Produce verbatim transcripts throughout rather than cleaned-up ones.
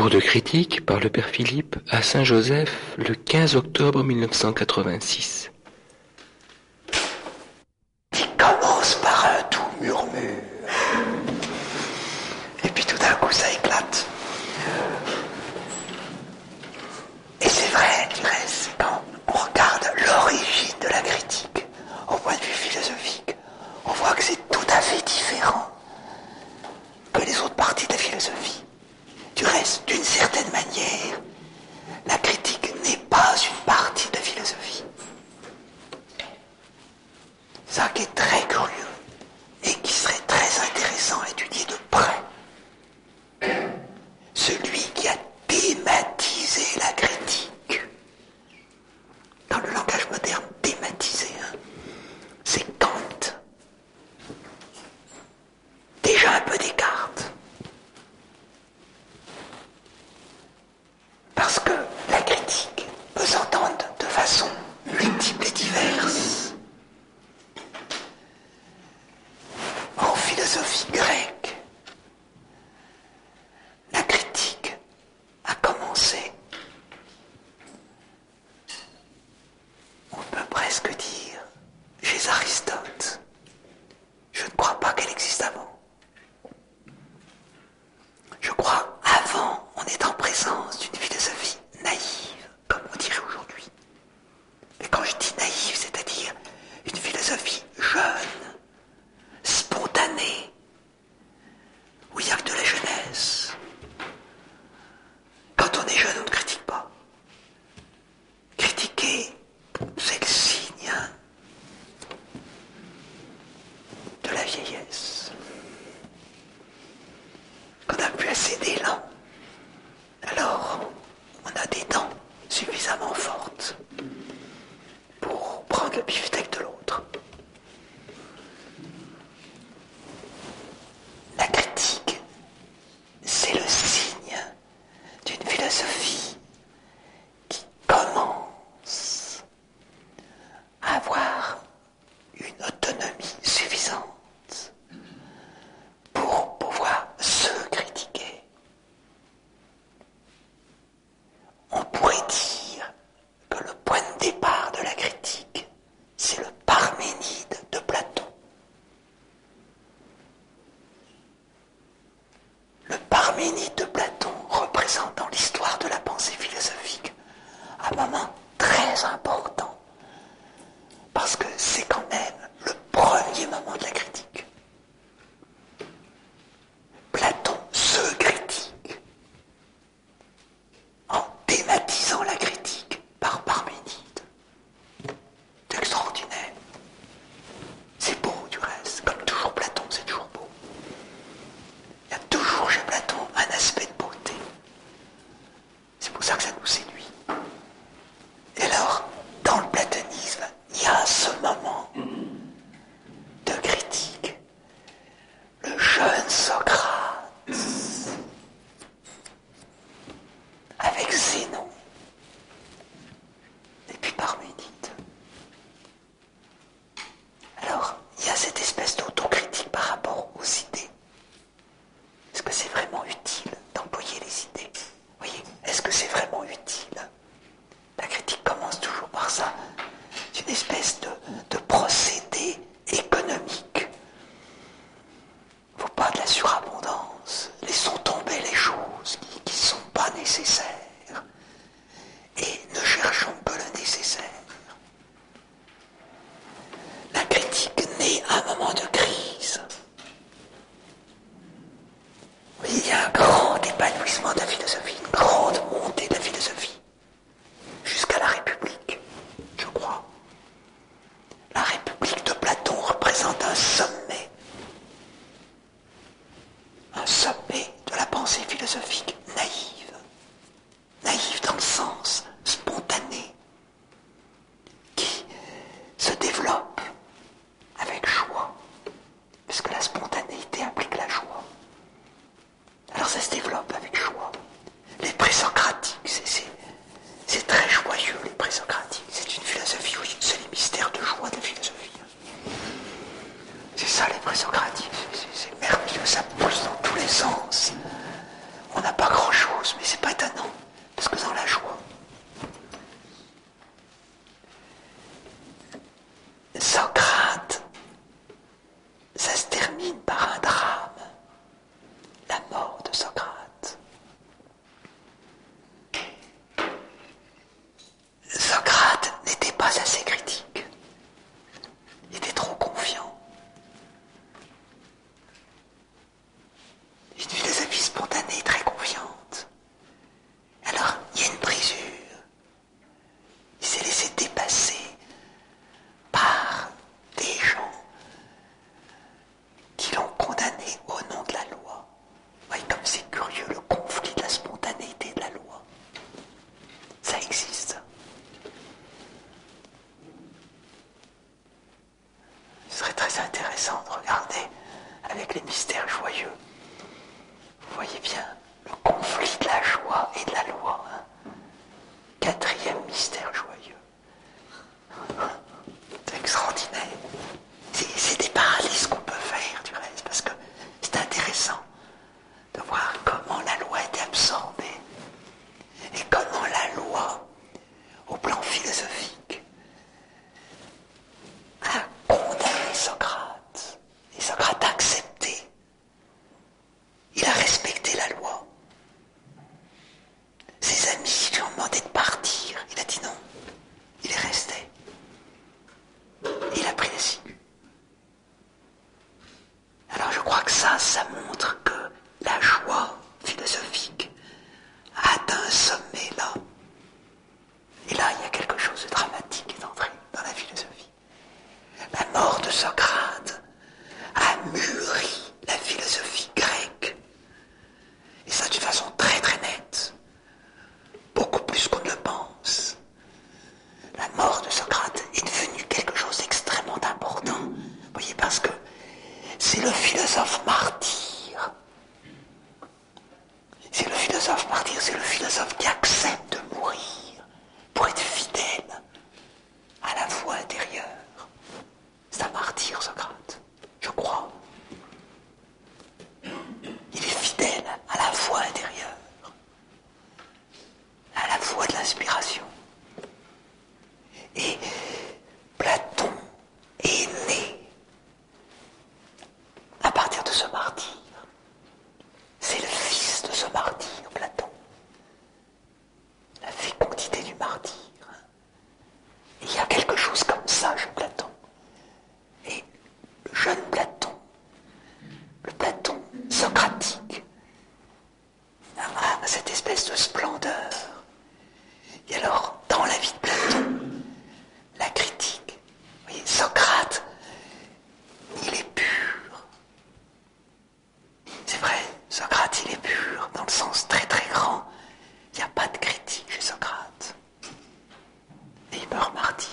Cours de critique par le père Philippe à Saint-Joseph le quinze octobre mille neuf cent quatre-vingt-six. Qui commence par un doux murmure, et puis tout d'un coup ça éclate. Et c'est vrai, du reste, quand on regarde l'origine de la critique, au point de vue philosophique, on voit que c'est tout à fait différent que les autres parties de la philosophie. Du reste, d'une certaine manière, la critique n'est pas une partie de la philosophie. Ça qui est très curieux et qui serait très intéressant à étudier de près. Celui qui a thématisé la critique, dans le langage moderne, thématisé, hein, c'est Kant. Déjà un peu Descartes. Parce que la critique peut s'entendre de façon multiple et diverse. En philosophie grecque, la critique a commencé, on peut presque dire, chez Aristote. Je ne crois pas qu'elle existe avant. Je crois avant, on est en présence d'une philosophie naïve, comme on dirait aujourd'hui. Et quand je dis naïve, c'est-à-dire une philosophie jeune, spontanée, où il n'y a que de la jeunesse. Quand on est jeune, on ne critique pas. Critiquer, c'est le signe de la vieillesse. Qu'on n'a plus assez d'élan. Alors, on a des dents suffisamment fortes pour prendre le beefsteak de l'autre. La critique, c'est le signe d'une philosophie qui commence à avoir une autonomie suffisante pour pouvoir se critiquer. On pourrait dire que le point de départ de la critique, c'est le Parménide de Platon. Le Parménide de Platon représente dans l'histoire de la pensée philosophique un moment très important, parce que c'est quand même le premier moment de la critique. Platon se critique en thématisant la critique par Parménide. C'est extraordinaire. C'est beau du reste, comme toujours Platon, c'est toujours beau. Il y a toujours chez Platon un aspect de beauté. C'est pour ça que ça nous séduit. Et alors, dans le platonisme, il y a ce moment de critique. Le jeune Socrate, avec Zénon, et puis Parménide. Alors, il y a cette espèce d'autocritique par rapport aux idées. Est-ce que c'est vraiment utile d'employer les idées? Vous voyez, est-ce que c'est vraiment utile? La critique commence toujours par ça. C'est une espèce de, de procédé économique. Il ne faut pas de la surabondance. Laissons tomber les choses qui ne sont pas nécessaires. Et ne cherchons que le nécessaire. La critique naît à un moment de crise. Oui, il y a un grand épanouissement de la philosophie, une grande montée de la philosophie, jusqu'à la République, je crois. La République de Platon représente un sommet, un sommet de la pensée philosophique naïve, naïve dans le sens spontané, qui se développe avec joie, parce que la spontanéité implique la joie. Alors ça se développe avec joie. Les présocratiques, c'est, c'est, c'est très joyeux, les présocratiques. C'est une philosophie, oui, c'est les mystères de joie de la philosophie. C'est ça les présocratiques, c'est, c'est, c'est merveilleux, ça pousse dans tous les sens. On n'a pas grand-chose chose, mais c'est pas étonnant, parce que dans la joie, Socrate, ça se termine par un drame, la mort de Socrate. Socrate n'était pas assez critique, il était trop confiant. Une philosophie spontanée, très confiante. Alors, il y a une brisure. Il s'est laissé dépasser par des gens qui l'ont condamné au nom de la loi. Vous voyez comme c'est curieux, le conflit de la spontanéité de la loi. Ça existe. Ce serait très intéressant de regarder avec les mystères joyeux. Vous voyez bien le conflit de la joie et de la loi. Hein. Quatrième mystère joyeux. C'est extraordinaire. C'est, c'est des parallélismes qu'on peut faire du reste, parce que c'est intéressant de voir comment la loi était absorbée et comment la loi, au plan philosophique, a condamné Socrate. Et Socrate a accepté. Il a respecté la loi. Ses amis lui ont demandé de partir. Il a dit non. Il est resté. Et il a pris les ciguës. Alors je crois que ça, ça montre que la joie philosophique a atteint un sommet là. Et là, il y a quelque chose de dramatique qui est entré dans la philosophie. La mort de Socrate a mûri la philosophie grecque. Et ça d'une façon très très nette. Beaucoup plus qu'on ne le pense. La mort de Socrate est devenue quelque chose d'extrêmement important. Vous voyez, parce que c'est le philosophe martyr. C'est le philosophe martyr, c'est le philosophe qui accepte de mourir pour être fidèle à la voie intérieure. C'est un martyr, Socrate, je crois. Il est fidèle à la voie intérieure, à la voie de l'inspiration. Et Platon est né à partir de ce martyr. C'est le fils de ce martyr, Platon. La fécondité du martyr. Et il y a quelque chose comme ça chez Platon. Et le jeune Platon, le Platon socratique, a cette espèce de splendeur. Et alors, dans la vie de Platon, la critique, vous voyez, Socrate, il est pur. C'est vrai, Socrate, il est pur, dans le sens très très grand. Il n'y a pas de critique chez Socrate. Et il meurt martyr.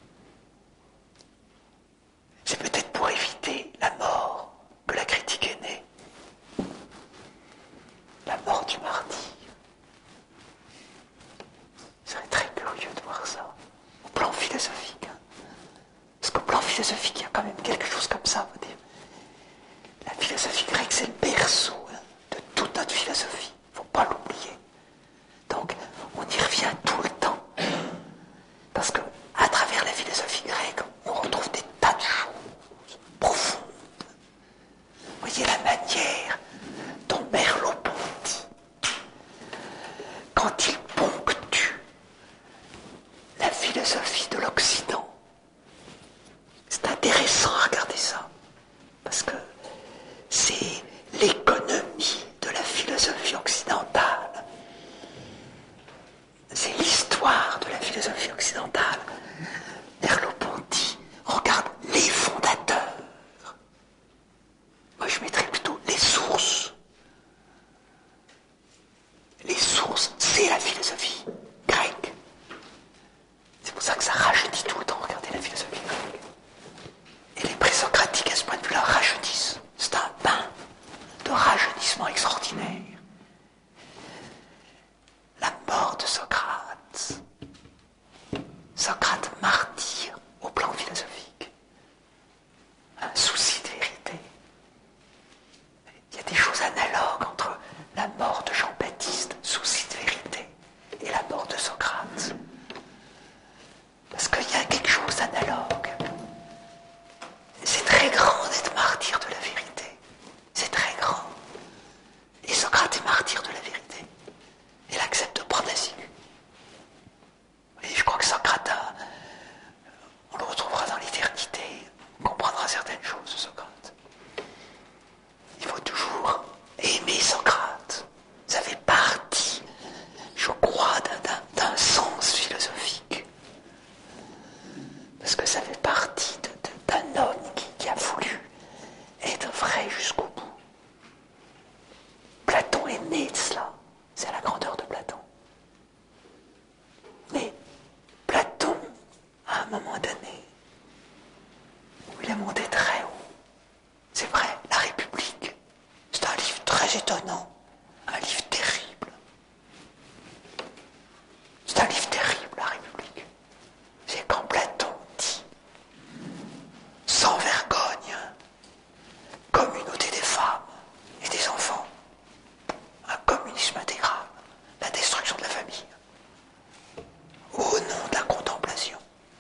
C'est peut-être pour éviter la mort que la critique est née. La mort du martyr. Ce serait très curieux de voir ça, au plan philosophique. Hein. Parce qu'au plan philosophique, il y a quand même quelque chose comme ça, vous dire. La philosophie grecque, c'est le berceau hein, de toute notre philosophie. Il ne faut pas l'oublier. Donc, on y revient tout le temps. Parce que, à travers la philosophie grecque, on retrouve des tas de choses profondes. Vous voyez la manière dont Merleau-Ponty, quand il ponctue la philosophie de l'Occident, c'est intéressant à regarder ça, parce que c'est l'économie de la philosophie occidentale. C'est l'histoire de la philosophie occidentale. Merleau-Ponty regarde les fondateurs. Moi, je mettrais plutôt les sources. Les sources, c'est la philosophie grecque. C'est pour ça que ça rajeunit tout le temps, regardez la philosophie grecque. Elle est étonnant, un livre terrible. C'est un livre terrible, la République. C'est quand Platon dit, sans vergogne, communauté des femmes et des enfants, un communisme intégral, la destruction de la famille, au nom de la contemplation.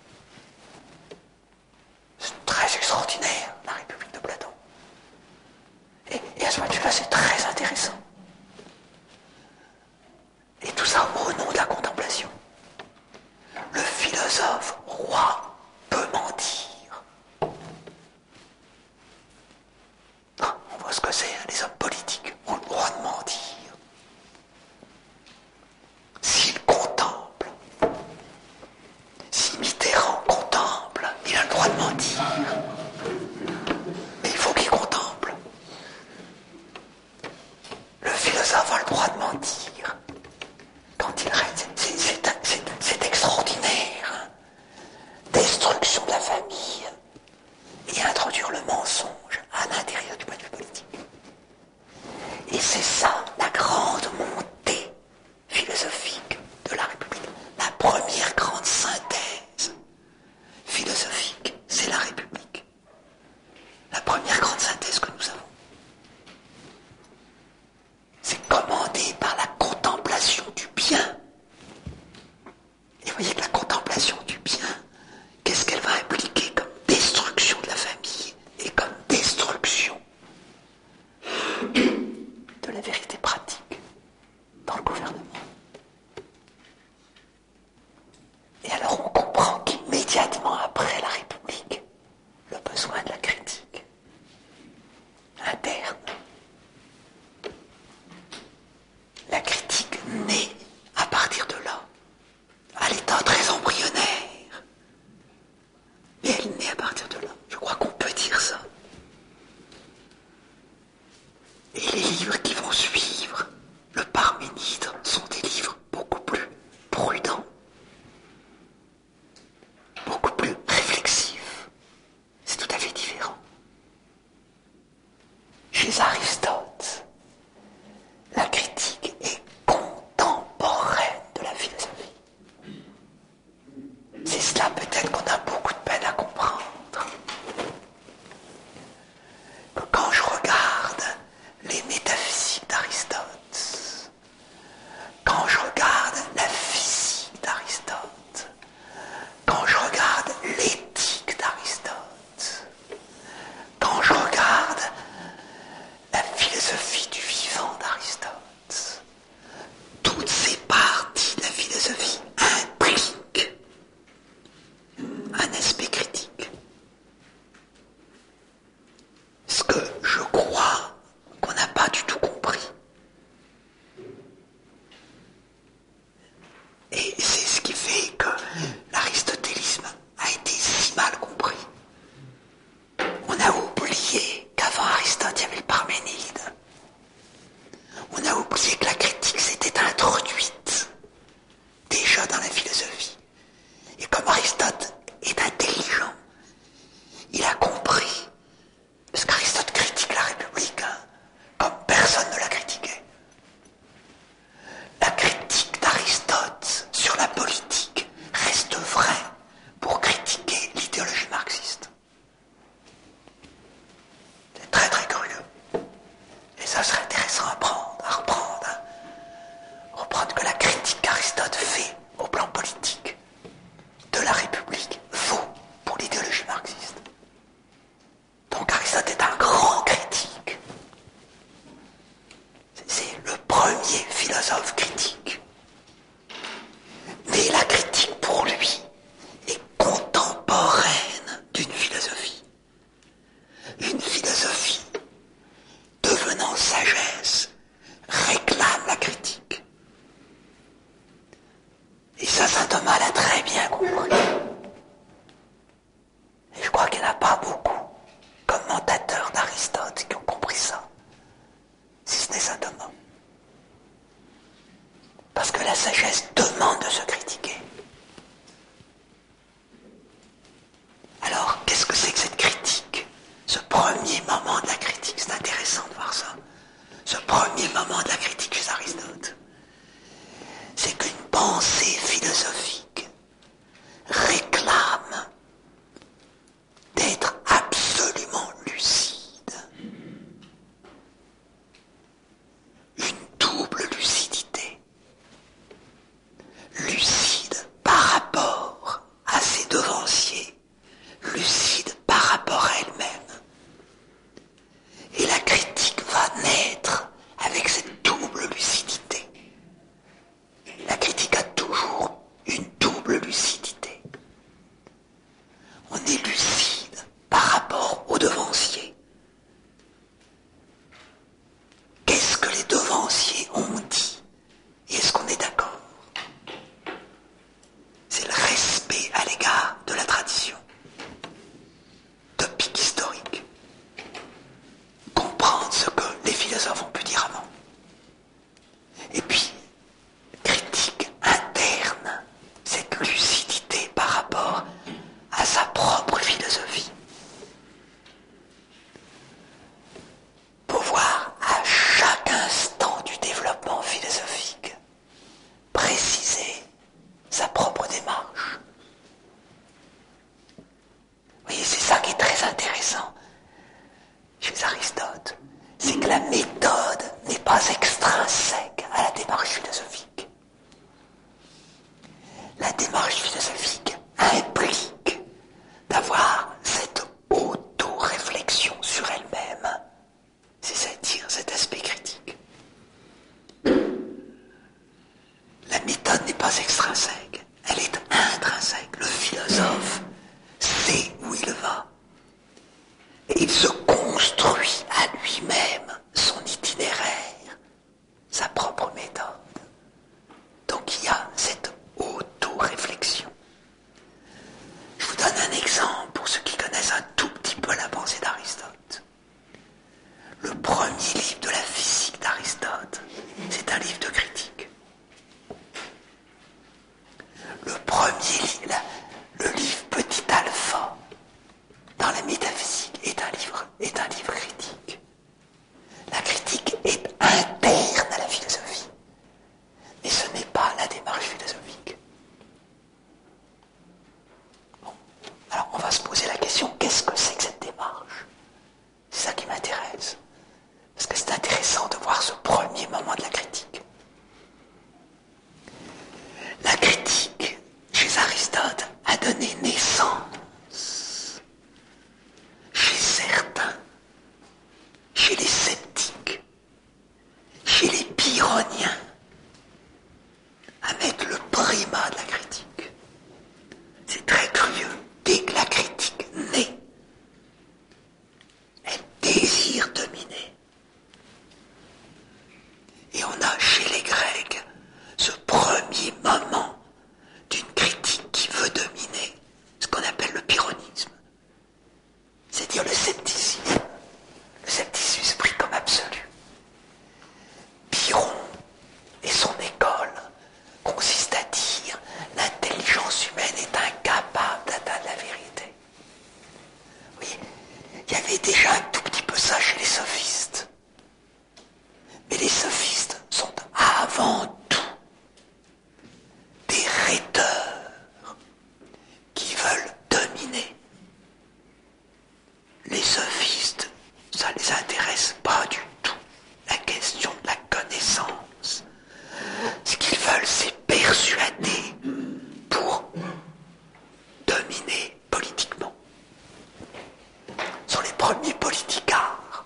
C'est très extraordinaire, la République de Platon. Et, et à ce point de vue-là, c'est très intéressant. Et tout ça au nom de la contemplation. Le philosophe roi peut mentir. Non, on voit ce que c'est, hein, les hommes politiques ont le droit de mentir. S'il contemple, si Mitterrand contemple, il a le droit de mentir. Mais il faut qu'il contemple. Le philosophe a le droit de mentir. Quand il reste, c'est, c'est, c'est, c'est extraordinaire. Hein. Destruction de la famille et introduire le mensonge à l'intérieur du point de vue politique. Et c'est ça la grande montée philosophique de la République. La première grande synthèse philosophique, c'est la République. La première grande synthèse que nous avons. C'est commandé par la contemplation du bien. Et vous voyez que la contemplation du bien, qu'est-ce qu'elle va impliquer comme destruction de la famille et comme destruction de la vérité pratique dans le gouvernement. Et alors on comprend qu'immédiatement après la République, le besoin de la critique interne, la critique naît à partir de là, à l'état très embryonnaire. Mais elle naît à partir de là. Je crois qu'on peut dire ça. Et les livres qui vont suivre le Parménide sont des livres beaucoup plus prudents, beaucoup plus réflexifs. C'est tout à fait différent. Chez Aristote, la critique est contemporaine de la philosophie. C'est cela peut-être qu'on a beaucoup de peine à comprendre. Que quand je regarde les métaphysiques d'Aristote, quand je regarde la physique d'Aristote, quand je regarde l'éthique d'Aristote, quand je regarde la philosophie du vivant d'Aristote, toutes ces parties de la philosophie impliquent un aspect critique. Ce que je crois qu'on n'a pas du tout compris. Et c'est ce qui fait que l'aristotélisme a été si mal compris. On a oublié qu'avant Aristote, il y avait le Parménide. On a oublié que la critique s'était introduite déjà dans la philosophie. Et comme Aristote est intelligent, il a compris, parce qu'Aristote critique la c'est que la méthode n'est pas extrinsèque à la démarche philosophique. La démarche philosophique implique d'avoir cette auto-réflexion sur elle-même, c'est-à-dire cet aspect critique. La méthode n'est pas extrinsèque, elle est intrinsèque. Le philosophe sait où il va. Et il se construit à lui-même son itinéraire, sa propre méthode. Donc il y a cette auto-réflexion. Je vous donne un exemple pour ceux qui connaissent un tout petit peu la pensée d'Aristote. Le premier livre de la physique d'Aristote, c'est un livre de critique. Le premier livre, le livre Petit Alpha, dans la métaphysique, est un livre, est un livre critique. La critique est interne à la philosophie, mais ce n'est pas la démarche philosophique. Bon. Alors on va se poser la question, qu'est-ce que c'est que cette démarche? C'est ça qui m'intéresse. Parce que c'est intéressant de voir ce premier moment de la critique. La critique, chez Aristote, a donné naissance, chez certains, chez les sceptiques, chez les pyrrhoniens, à mettre le primat de la critique. C'est très curieux. Dès que la critique naît, elle désire dominer. Et on a chez les Grecs ce premier moment d'une critique qui veut dominer, ce qu'on appelle le pyrrhonisme, c'est-à-dire le scepticisme. Le scepticisme pris comme absolu. Pyrrhon et son école consiste à dire l'intelligence humaine est incapable d'atteindre la vérité. Oui, il y avait déjà un tout petit peu ça chez les sophistes. Mais les sophistes sont avant tout des rhéteurs qui veulent dominer. Les sophistes, ça ne les intéresse pas du tout, la question de la connaissance. Ce qu'ils veulent, c'est persuader pour dominer politiquement. Ce sont les premiers politicards.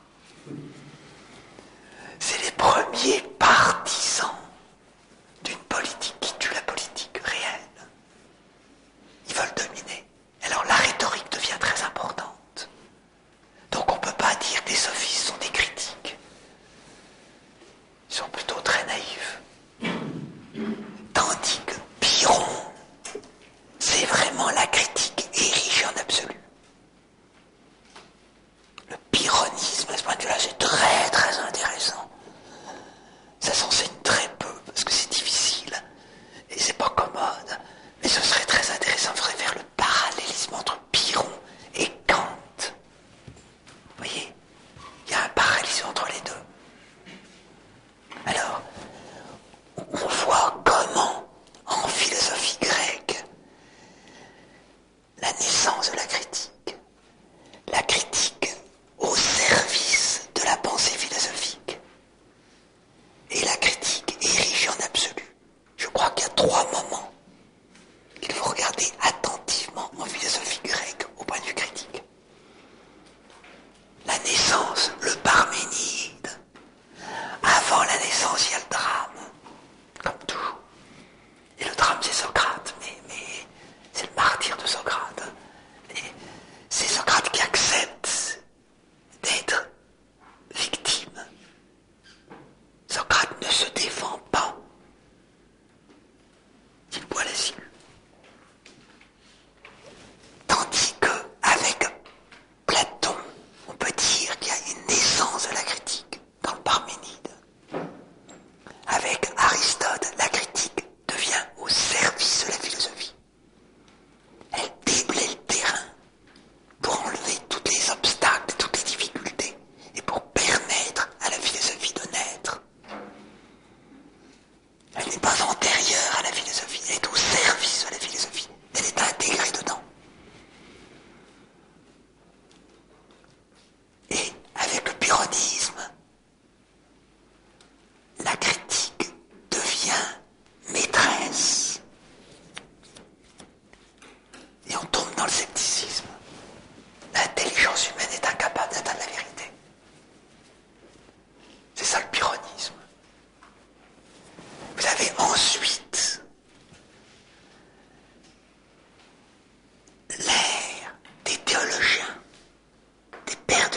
C'est les premiers partisans d'une politique qui tue la politique réelle. Ils veulent dominer. Alors la rhétorique devient très importante. Donc on ne peut pas dire que les sophistes sont des critiques. Ils sont plutôt très naïfs. Tandis que Pyrrhon, c'est vraiment la critique érigée en absolu.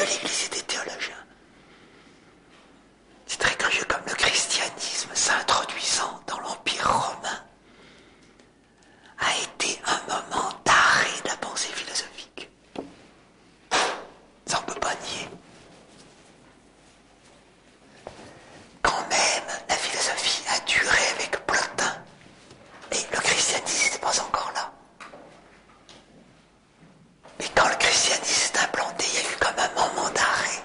de l'Église et des théologiens. C'est très curieux comme le christianisme, s'introduisant dans l'Empire romain, a été un moment d'arrêt de la pensée philosophique. Ça on ne peut pas nier. Quand même, la philosophie a duré avec Plotin, mais le christianisme n'était pas encore là. Mais quand le christianisme s'est implanté, il y a eu comme un moment d'arrêt.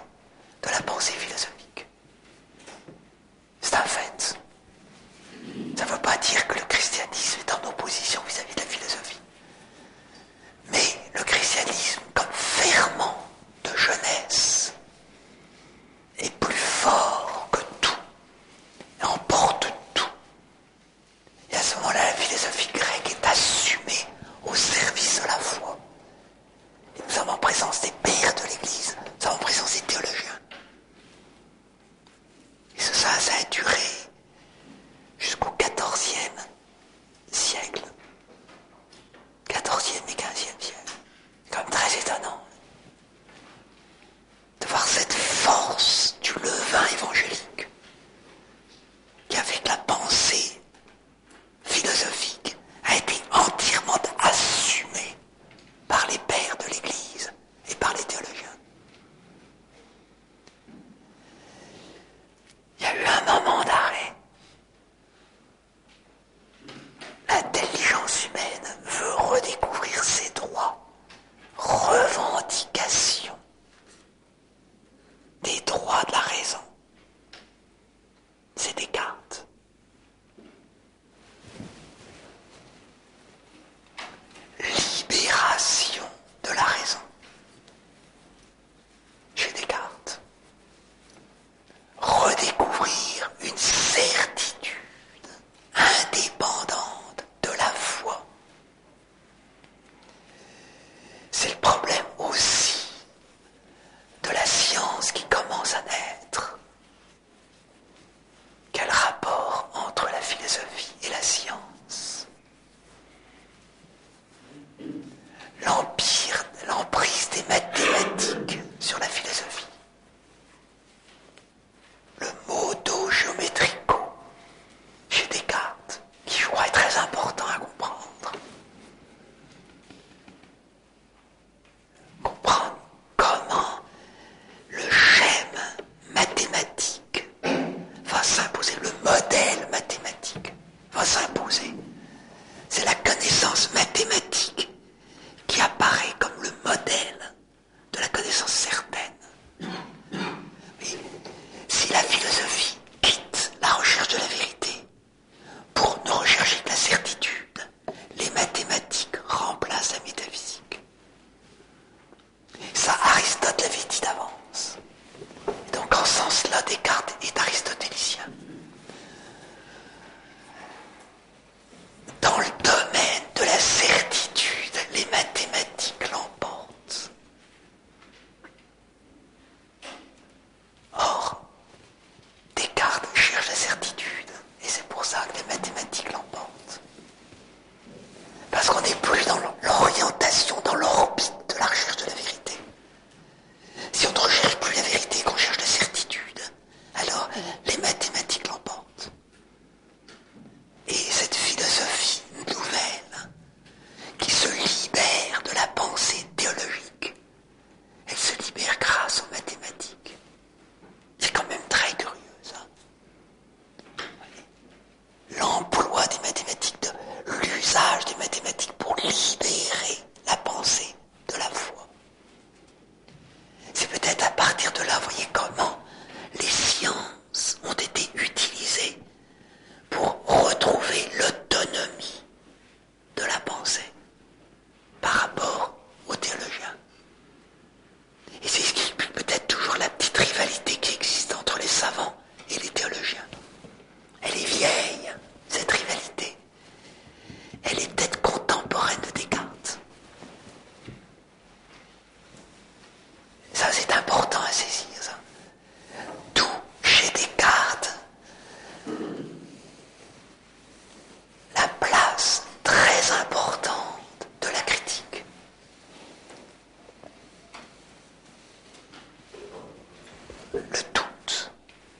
le doute.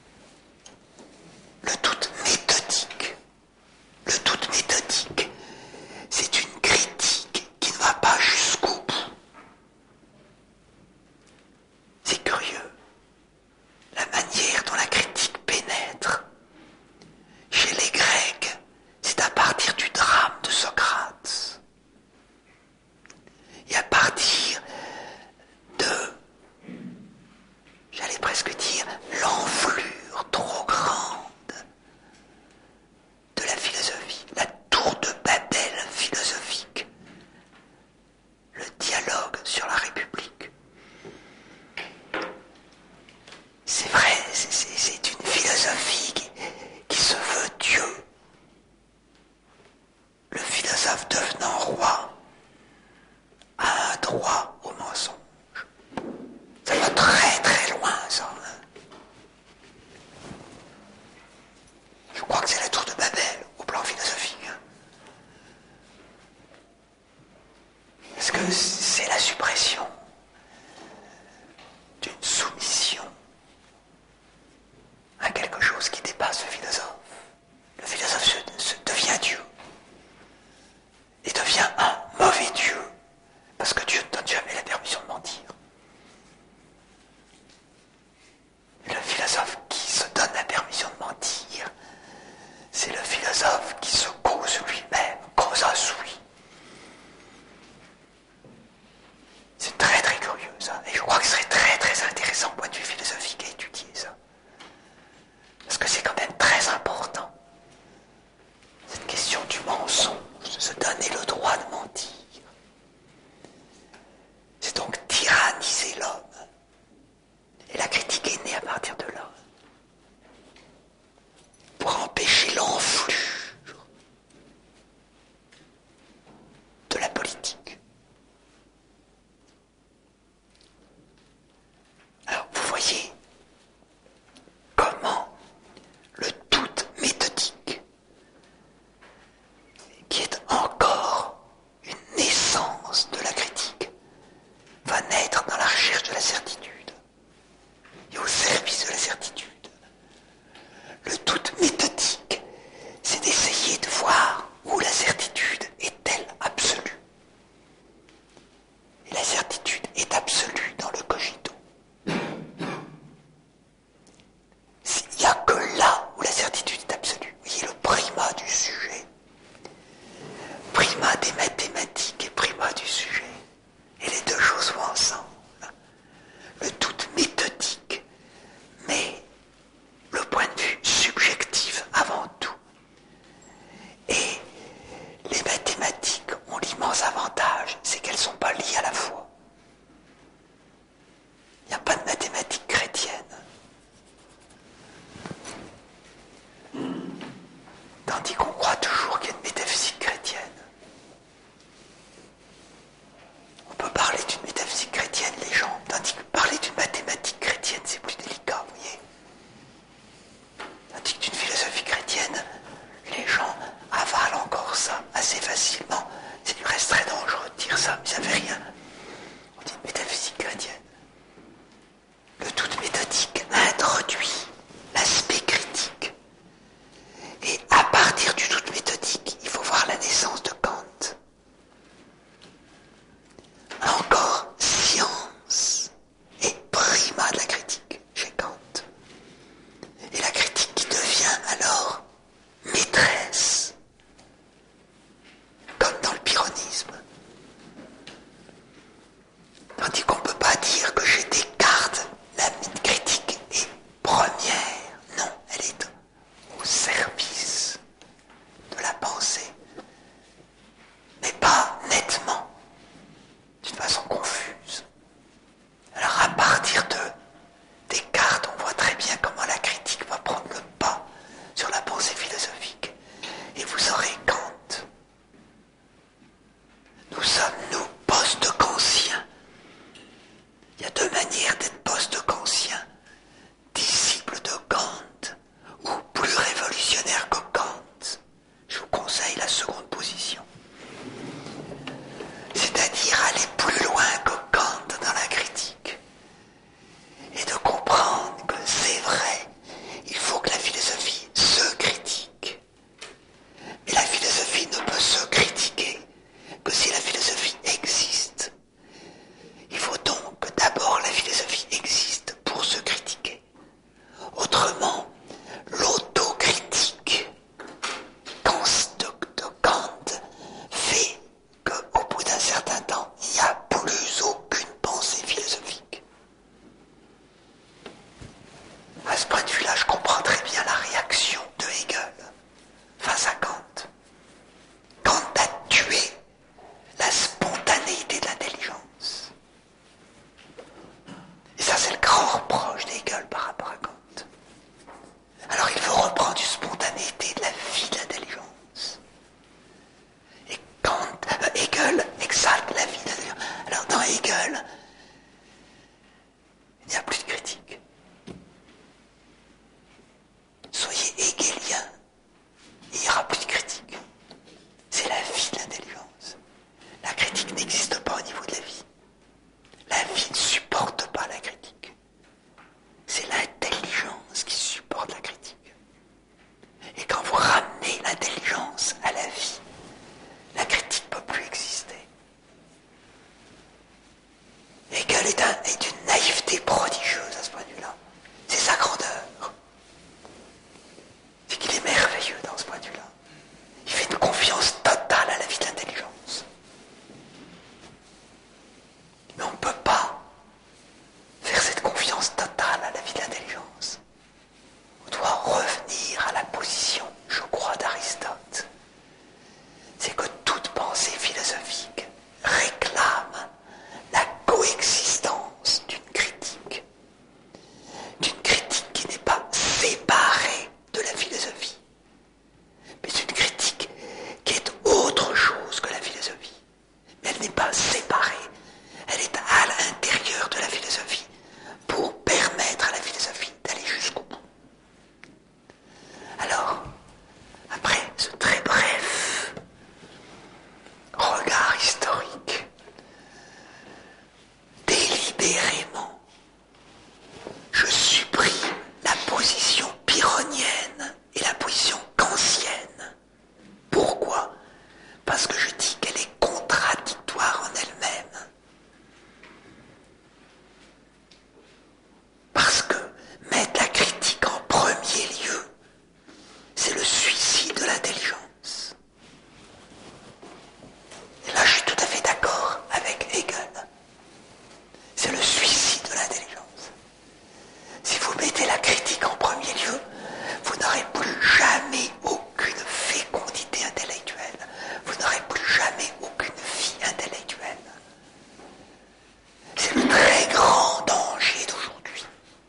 Le doute méthodique. Le doute méthodique, c'est une critique qui ne va pas jusqu'au bout. C'est curieux, la manière dont la critique pénètre. Chez les Grecs, c'est à partir du drame de Socrate. Et à partir de, j'allais presque dire, grand reproche d'Hegel par rapport à Kant. Alors il veut reprendre une spontanéité de la vie de l'intelligence. Et Kant, euh, Hegel exalte la vie de l'intelligence. Alors dans Hegel, il n'y a plus de critique. Soyez hegelien, il n'y aura plus de critique. C'est la vie de l'intelligence. La critique n'existe pas au niveau de la vie. La vie ne supporte pas la critique. C'est l'intelligence qui supporte la critique. Et quand vous ramenez l'intelligence à la vie, la critique ne peut plus exister. Hegel est, un, est d'une naïveté prodigieuse à ce point de vue-là. C'est sa grandeur. C'est qu'il est merveilleux dans ce point de vue-là. Il fait une confiance totale à la vie de l'intelligence. Mais on ne peut pas faire cette confiance totale à la vie de l'intelligence. On doit revenir à la position, je crois, d'Aristote. C'est que toute pensée philosophique réclame la coexistence d'une critique. D'une critique qui n'est pas séparée de la philosophie, mais c'est une critique qui est autre chose que la philosophie. Mais elle n'est pas séparée. Elle est à l'intérieur de la philosophie pour permettre à la philosophie d'aller jusqu'au bout. Alors, après ce très bref regard historique, délibérément, je supprime la position pyrrhonienne et la position kantienne. Pourquoi ? Parce que je dis qu'elle est contradictoire en elle-même. Parce que mettre la critique en premier lieu, c'est le suicide de l'intelligence. Et là, je suis tout à fait d'accord avec Hegel. C'est le suicide de l'intelligence. Si vous mettez la critique en premier lieu, vous n'aurez plus jamais aucune fécondité intellectuelle. Vous n'aurez plus jamais aucune vie intellectuelle. C'est le très grand danger d'aujourd'hui.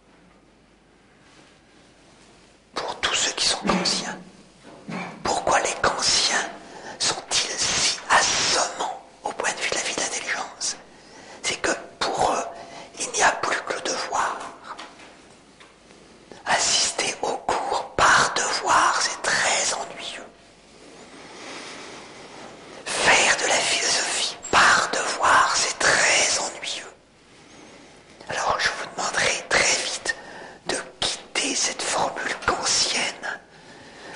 Pour tous ceux qui sont kantiens. Pourquoi les kantiens sont-ils si assommants au point de vue de la vie d'intelligence ? C'est que pour eux, il n'y a plus que le devoir. Assister au cours par devoir, c'est très ennuyeux. Faire de la philosophie par devoir, c'est très ennuyeux. Alors je vous demanderai très vite de quitter cette formule kantienne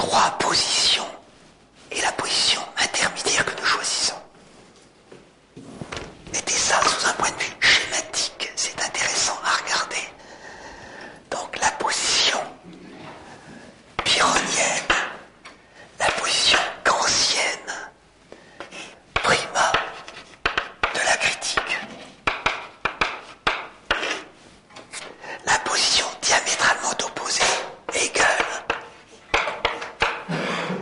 trois positions et la position intermédiaire que nous choisissons. Mettez ça sous un point de vue schématique, c'est intéressant à regarder. Donc la position pyrrhonienne, la position kantienne, prima de la critique. La position diamétralement opposée, Hegel.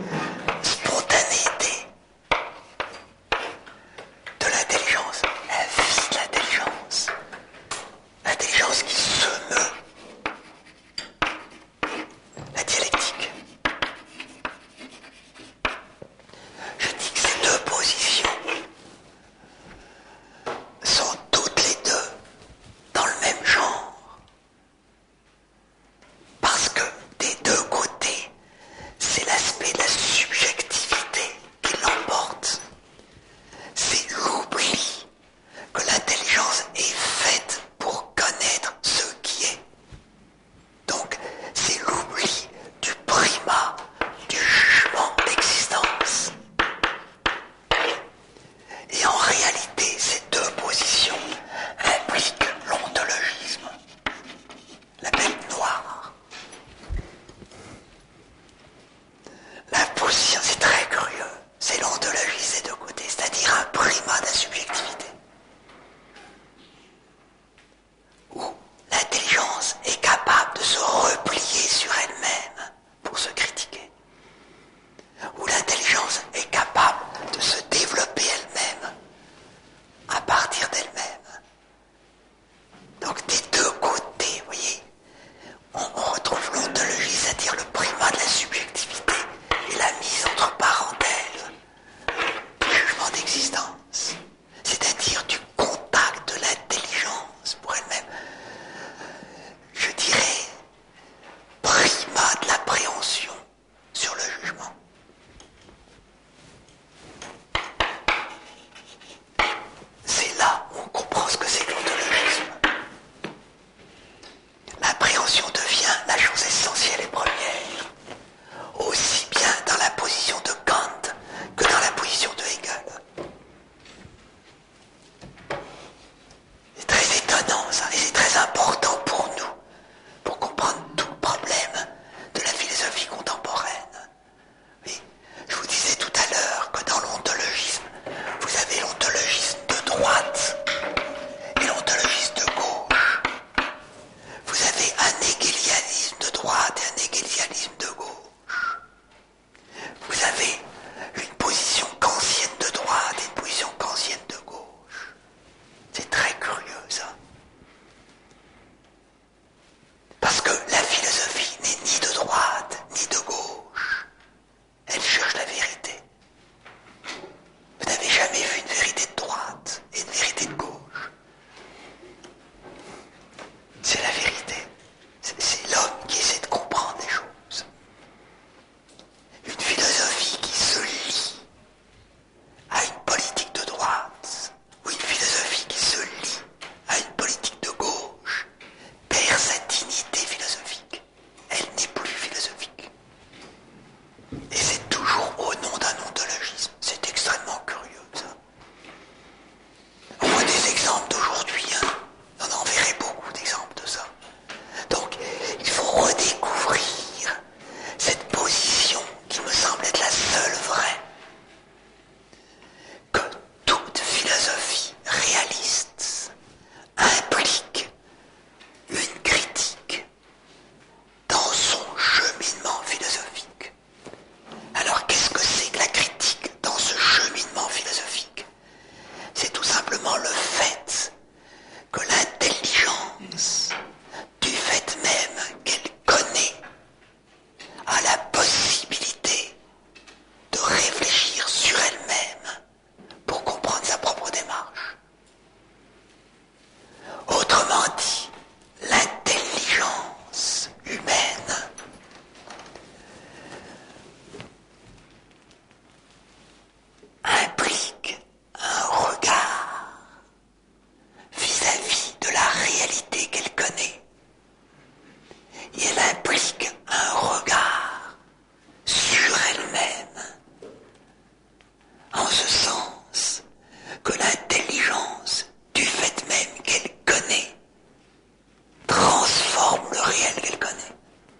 réel qu'elle connaît.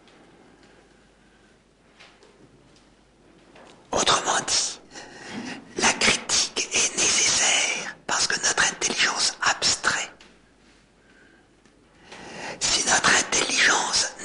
Autrement dit, la critique est nécessaire parce que notre intelligence abstrait, si notre intelligence